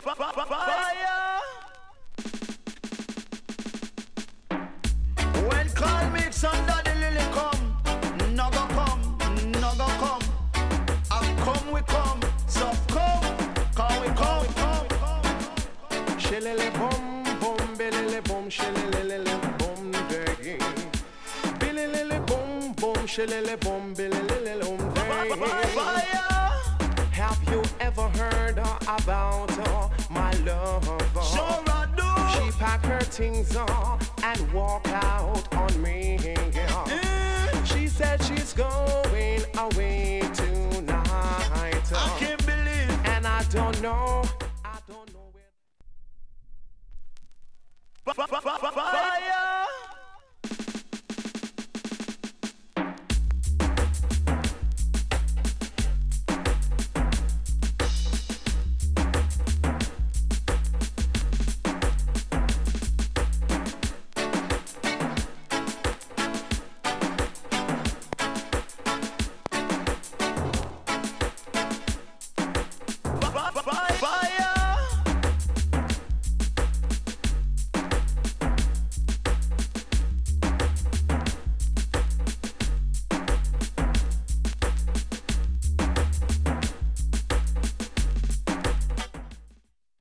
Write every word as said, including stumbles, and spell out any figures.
Fire. When Carl Mix under the lily come, no go come, no go come. I come we come, so come, come we come, we come, we come. Shillele bum bum, bilele bum, shillele bum day. Bilele bum bum, shillele bum, bilele bum day. Fire. Have you ever heard about uh, my lover? Sure I do. She packed her things uh, and walked out on me. Mm. She said she's going away tonight. Uh, I can't believe. and I don't know. I don't know where. Fire.